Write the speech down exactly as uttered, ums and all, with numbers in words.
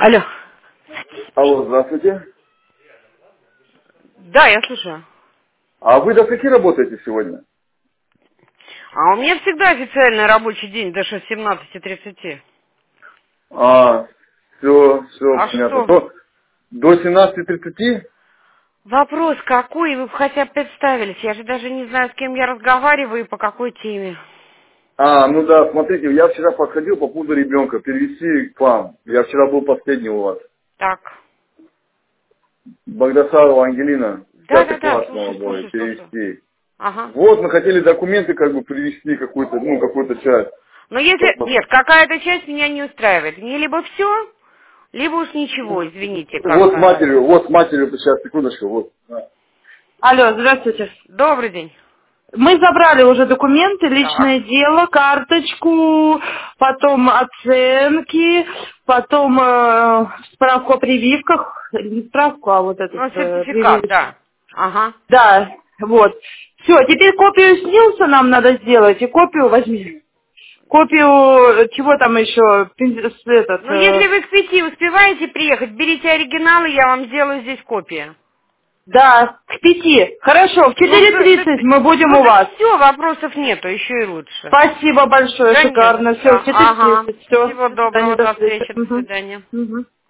Алло. Алло, здравствуйте. Да, я слушаю. А вы до скольки работаете сегодня? А у меня всегда официальный рабочий день до семнадцати тридцати. А, все, все, А понятно. что? То до семнадцати тридцати? Вопрос какой? Вы бы хотя бы представились. Я же даже не знаю, с кем я разговариваю и по какой теме. А, ну да, смотрите, я вчера подходил по поводу ребенка, перевести к вам. Я вчера был последний у вас. Так. Багдасарова Ангелина, пятый Да-да-да, класс слушаю, молодой, слушаю, слушаю. перевести. Ага. Вот, мы хотели документы как бы привезти, какую-то, ну, какую-то часть. Но если... Чтоб- Нет, какая-то часть меня не устраивает. Мне либо все, либо уж ничего, извините, Вот с как-то. матерью, вот с матерью, сейчас, секундочку, вот. Алло, здравствуйте. Добрый день. Мы забрали уже документы, Так. личное дело, карточку, потом оценки, потом э, справку о прививках, не справку, а вот этот Ну, э, сертификат, прививочку. да. Ага. Да, вот. Все, теперь копию снился нам надо сделать, и копию возьми. Копию, чего там еще, пен- с- этот, Ну, э, если вы к пяти успеваете приехать, берите оригиналы, я вам сделаю здесь копии. да, к пяти. Хорошо, в Ну, четыре да- да- тридцать мы будем ну у так вас. все, вопросов нету, еще и лучше. Спасибо большое, Да не за шикарно. что. Все, в четыре Ага. тридцать. Все, Всего до свидания, доброго, до до встречи. встречи, до Мгм. свидания. Мгм.